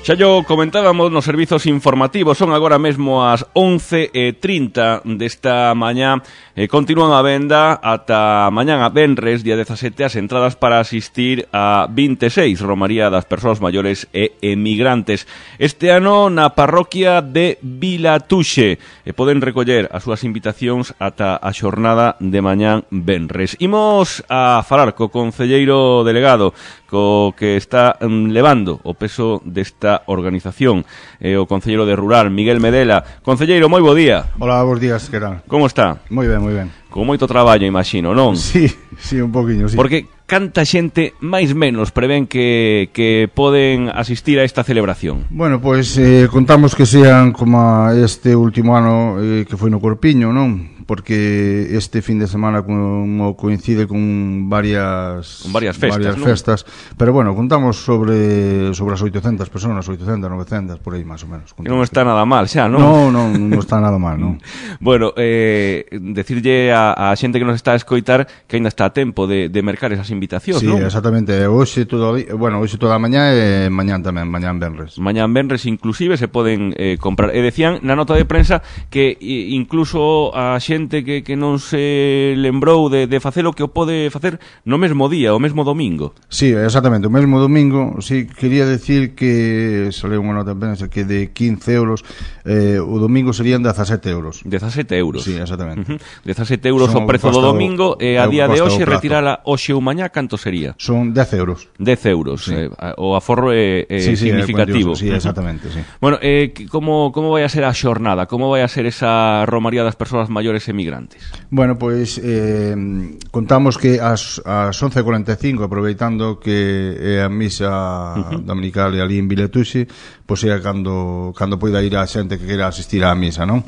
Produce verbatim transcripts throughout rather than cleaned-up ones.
Xa yo comentábamos nos servizos informativos, son agora mesmo as once e trinta desta mañá, e continúan a venda ata mañán a venres, día dezasete, as entradas para asistir a vinte e seis Romaría das Persoas Maiores e Emigrantes. Este ano na parroquia de Vilatuxe, e poden recoller as súas invitacións ata a xornada de mañán venres. Imos a falar co concelleiro delegado, co que está um, levando o peso desta organización, eh, o concelleiro de Rural, Miguel Medela. Concelleiro, moi bo día. Hola, bons días, que tal? Como está? Moi ben, moi ben. Con moito traballo, imagino, non? Sí, sí, un poquinho, sí. Porque canta xente máis menos prevén que, que poden asistir a esta celebración? Bueno, pois pues, eh, contamos que sean como este último ano eh, que foi no Corpiño, non? Porque este fin de semana como coincide con varias con varias festas, varias ¿no? festas, pero bueno, contamos sobre sobre as oitocentas personas, oitocentas, novecentas, por aí máis ou menos. Que non está nada mal, xa, non? Non, non, non está nada mal, non. Bueno, eh, decirlle a, a xente que nos está a escoitar que ainda está a tempo de, de mercar esas invitacións, sí, non? Sí, exactamente. Hoxe todo, bueno, hoxe toda a mañá e mañán tamén, mañán venres. Mañán venres inclusive se poden eh, comprar. E decían na nota de prensa que e, incluso a xente que, que non se lembrou de, de facelo, que o pode facer no mesmo día, o mesmo domingo. Sí, exactamente, o mesmo domingo. Sí, quería decir que sale unha nota de prensa que de quince euros eh, o domingo serían dezasete euros. dezasete euros. Sí, exactamente. Uh-huh. dezasete euros Son o prezo do domingo e a día de hoxe retirala hoxe ou mañá canto sería? Son dez euros. dez euros. Sí. Eh, o aforro é, é sí, sí, significativo. É sí, exactamente, sí. Bueno, eh, como, como vai a ser a xornada? Como vai a ser esa Romaría das Persoas Maiores e Emigrantes? Bueno, pois eh, contamos que as, as once e cuarenta e cinco, aproveitando que é a misa uh-huh. dominical ali en Vilatuxe, pois é cando, cando poida ir a xente que queira asistir á misa, non?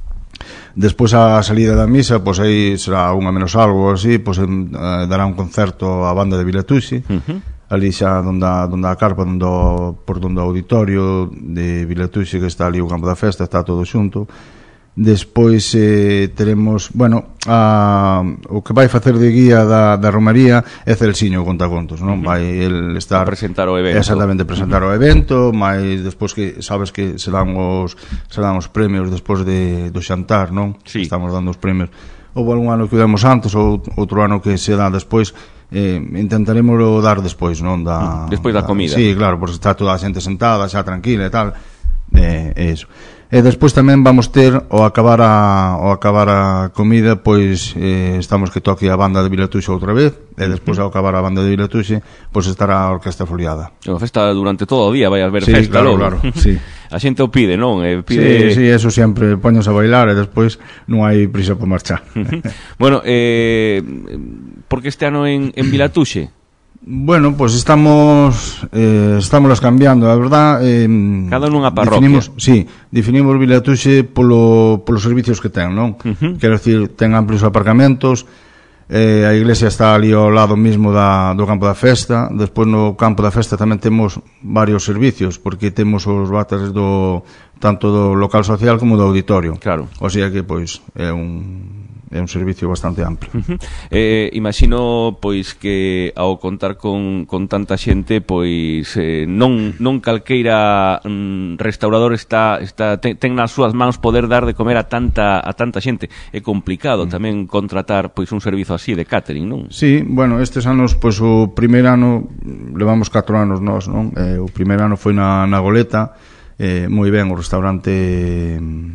Despois a salida da misa, pois aí será unha menos algo así, pois eh, dará un concerto a banda de Vilatuxe, uh-huh. ali xa donde a, donde a carpa, donde o, por donde o auditorio de Vilatuxe, que está ali o campo da festa, está todo xunto. Despois eh, teremos, bueno, a, o que vai facer de guía da, da Romaría é Celsiño Contacontos, non? Uh-huh. Vai el estar a presentar o evento. Exactamente, presentar uh-huh. o evento, mais despois que sabes que se dan os se dan os premios despois de do xantar, non? Sí. Estamos dando os premios. Houve algún ano que o demos antes, ou outro ano que se dá despois. Eh, intentaremos dar despois, non? Da, despois da comida. Sí, claro, porque está toda a xente sentada, xa tranquila e tal. Eh, é iso. E despois tamén vamos ter ao acabar a ao acabar a comida, pois eh, estamos que toque a banda de Vilatuxe outra vez, e despois ao acabar a banda de Vilatuxe, pois estará a orquesta foliada. É unha festa durante todo o día, vai a haber sí, festa, claro, logo. Claro, sí. A xente o pide, non? E pide... Sí, sí, eso sempre, poños a bailar e despois non hai prisa por marchar. Bueno, eh, por que este ano en, en Vilatuxe? Bueno, pues estamos eh, estamos las cambiando, a verdad, eh, cada nunha parroquia. Definimos, sí, definimos Vilatuxe polo polos servicios que ten, non? Uh-huh. Quero decir, ten amplios aparcamentos, eh, a iglesia está ali ao lado mismo da, do campo da festa, despois no campo da festa tamén temos varios servicios, porque temos os váteres do tanto do local social como do auditorio. Claro. O sea que, pois, é un é un servicio bastante amplio. Uh-huh. Eh, imagino pois que ao contar con, con tanta xente, pois eh, non non calqueira mm, restaurador está está ten, ten nas súas mans poder dar de comer a tanta a tanta xente. É complicado uh-huh. tamén contratar pois un servizo así de catering, non? Sí, bueno, estes anos pois o primeiro ano levamos catro anos nós, non? Eh, o primeiro ano foi na na Goleta, eh, moi ben o restaurante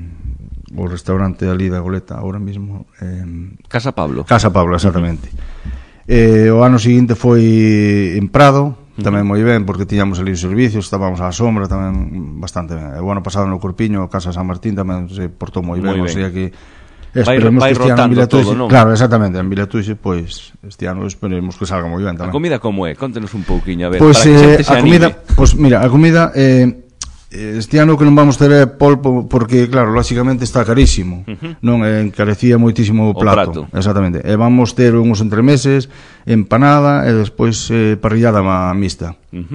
o restaurante ali da Goleta agora mesmo eh, Casa Pablo Casa Pablo, exactamente. Uh-huh. eh, o ano seguinte foi en Prado, tamén moi ben, porque tiñamos ali os servicios, estábamos á sombra tamén bastante ben. O ano pasado no Corpiño, Casa San Martín tamén se portou moi ben, o sea que esperemos vai, vai que este ano en Vilatuxe, todo, non? Claro, exactamente, en Vilatuxe, pois este ano esperemos que salga moi ben tamén. A comida como é? Contenos un pouquiño, a ver, pues, para que eh, xente se a comida, anime. Pois pues, mira, a comida eh este ano que non vamos ter polpo porque, claro, lógicamente está carísimo, uh-huh. non encarecía moitísimo o plato. plato. Exactamente. E vamos ter uns entremeses, empanada e despois eh, parrillada mixta. Uh-huh.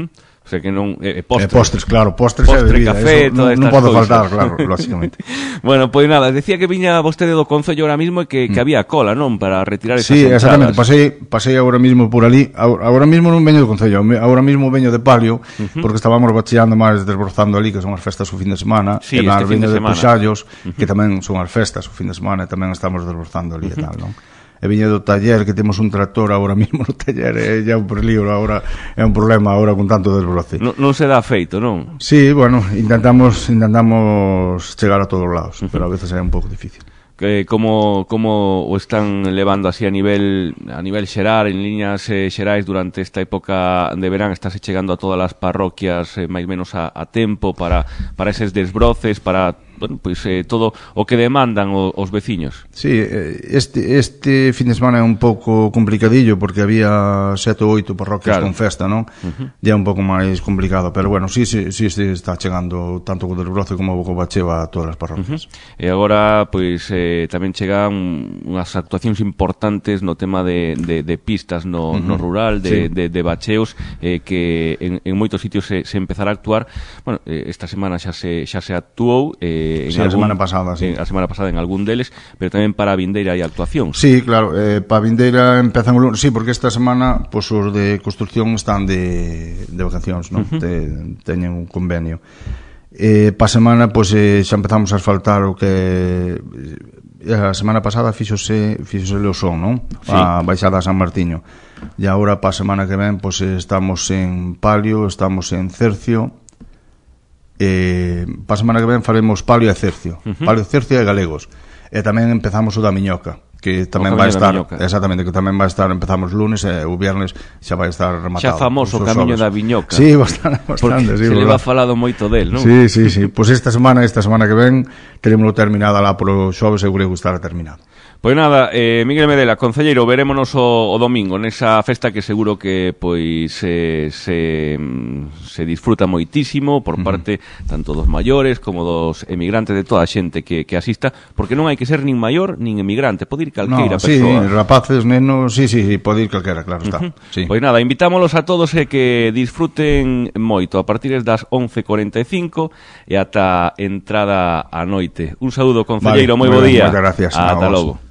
sea que non... Eh, postres. Eh, postres, claro, postres Postre, e bebida. café, todas non, non estas pode cousas. faltar, claro, lógicamente. Bueno, pois pues nada, decía que viña vostede do Concello ahora mismo e que, mm. que había cola, non? Para retirar esas sí, entradas. exactamente, pasei, pasei agora mismo por ali. Agora mismo non veño do Concello, agora mismo veño de Palio, uh-huh. porque estábamos bacheando máis, desbrozando ali, que son as festas o fin de semana, sí, e nas este fin de, de semana. Puxallos, uh-huh. que tamén son as festas o fin de semana, e tamén estamos desbrozando ali uh-huh. e tal, non? E viña do taller, que temos un tractor agora mismo no taller, e é un peligro agora, é un problema agora con tanto desbroce. Non, non se dá feito, non? Sí, bueno, intentamos intentamos chegar a todos os lados, uh-huh. pero a veces é un pouco difícil. Que como como o están levando así a nivel a nivel xeral, en liñas eh, xerais durante esta época de verán, estáse chegando a todas as parroquias eh, máis menos a, a tempo para para eses desbroces, para bueno, pois pues, eh, todo o que demandan o, os veciños. Sí, este este fin de semana é un pouco complicadillo porque había sete ou oito parroquias claro. con festa, non? Uh-huh. Ya é un pouco máis complicado, pero bueno, sí, sí, sí, sí está chegando tanto co desbroce como co bacheo a todas as parroquias. Uh-huh. E agora, pois, eh, tamén chegan unhas actuacións importantes no tema de, de, de pistas no, uh-huh. no rural, de, sí. de, de bacheos, eh, que en, en moitos sitios se, se empezará a actuar. Bueno, eh, esta semana xa se, xa se actuou, eh, En sí, algún, a semana pasada, sí. En, a semana pasada en algún deles, pero tamén para a vindeira hai actuacións. Sí, claro, eh, para a vindeira empezan o lunes, sí, porque esta semana pues, os de construcción están de, de vacacións, non? Uh-huh. Te, teñen un convenio. Eh, para a semana, pues, eh, xa empezamos a asfaltar o que... A semana pasada fíxose, fíxose Leosón, non? Sí. A baixada a San Martiño. E agora, para a semana que ven, pues, estamos en Palio, estamos en Cercio. Eh, para a semana que ven faremos Palio e Cercio, uh-huh. Palio, Cercio e Galegos, e tamén empezamos o da Miñoca, que tamén vai estar, exactamente, que tamén vai estar, empezamos lunes e o viernes xa vai estar rematado. Xa famoso o camiño da Viñoca. Sí, bastante, bastante, sí, se le va falado moito del, non? Sí, sí, sí, pois pues esta semana, esta semana que ven, terémoslo terminada lá polo xoves, seguro que estará terminado. Pois nada, eh, Miguel Medela, concelleiro, verémonos o, o domingo nesa festa que seguro que pois eh, se, se disfruta moitísimo por parte uh-huh. tanto dos maiores como dos emigrantes, de toda a xente que, que asista, porque non hai que ser nin maior nin emigrante, pode ir calqueira no, sí, persoa. Sí, rapaces, nenos, sí, sí, sí, pode ir calquera, claro está. Uh-huh. Sí. Pois nada, invitámolos a todos e que disfruten moito a partir das once e cuarenta e cinco e ata entrada a noite. Un saúdo, concelleiro, vale, moi bo día. Moitas gracias. Ata logo.